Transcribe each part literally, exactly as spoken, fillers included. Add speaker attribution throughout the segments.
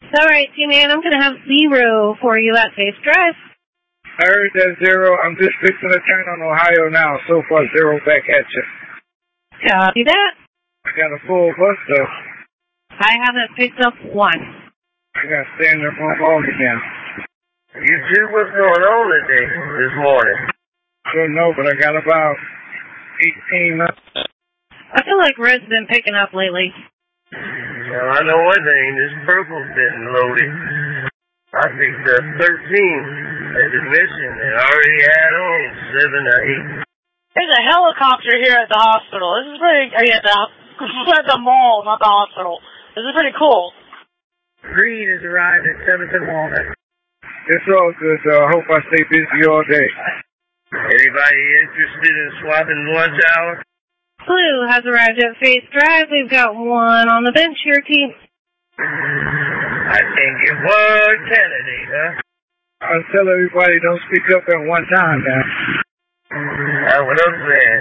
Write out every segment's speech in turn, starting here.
Speaker 1: All right, T-Man, I'm going to have zero for you at Face Drive.
Speaker 2: I heard that zero. I'm just fixing to turn on Ohio now. So far, zero back at you.
Speaker 1: Copy that.
Speaker 2: I got a full bus, though.
Speaker 1: I haven't picked up one.
Speaker 2: I got to stand there for all again.
Speaker 3: You see what's going on today, this morning?
Speaker 2: I don't know, but I got about eighteen left.
Speaker 1: I feel like Red's been picking up lately.
Speaker 3: Well, I know one thing. This purple's been loaded. I picked up thirteen at the mission and already had on seven or eight.
Speaker 4: There's a helicopter here at the hospital. This is pretty... Or yeah, the, at the mall, not the hospital. This is pretty cool.
Speaker 5: Green has arrived at Seventh and Walnut.
Speaker 2: It's all good, though. I hope I stay busy all day.
Speaker 3: Anybody interested in swapping lunch hour?
Speaker 1: Blue has arrived at Face Drive. We've got one on the bench here, team.
Speaker 3: I think it was Kennedy, huh?
Speaker 2: I'll tell everybody don't speak up at one time, man.
Speaker 3: That's what I'm saying.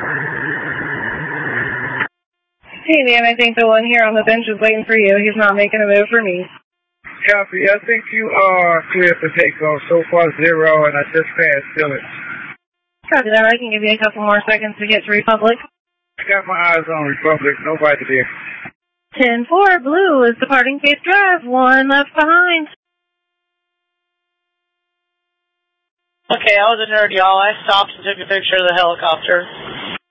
Speaker 1: Hey, man, I think the one here on the bench is waiting for you. He's not making a move for me.
Speaker 2: Copy. I think you are clear for takeoff. So far, zero, and I just passed Phillips.
Speaker 1: Copy that. I can give you a couple more seconds to get to Republic.
Speaker 2: I got my eyes on Republic. Nobody there.
Speaker 1: ten four, Blue is departing Face Drive. One left behind.
Speaker 4: Okay, I was a nerd, y'all. I stopped and took a picture of the helicopter.